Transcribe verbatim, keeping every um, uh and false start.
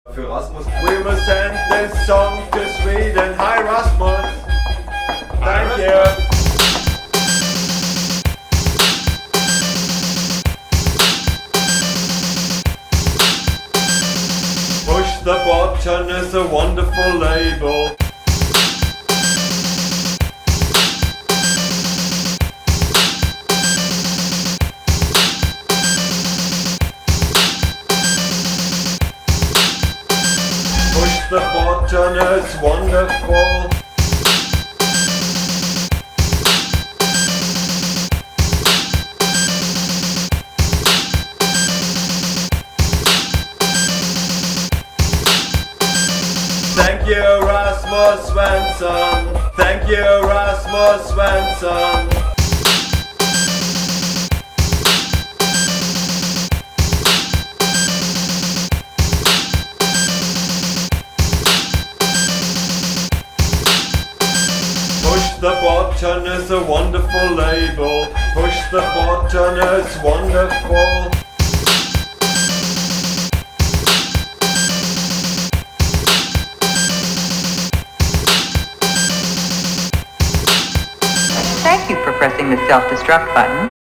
Für Rasmus. We will send this song to Sweden. Hi Rasmus. Thank you. Push the Button is a wonderful label. Push the Button is wonderful. Thank you, Rasmus Svensson. Thank you, Rasmus Svensson. Push the Button is a wonderful label. Push the Button is wonderful. Thank you for pressing the self-destruct button.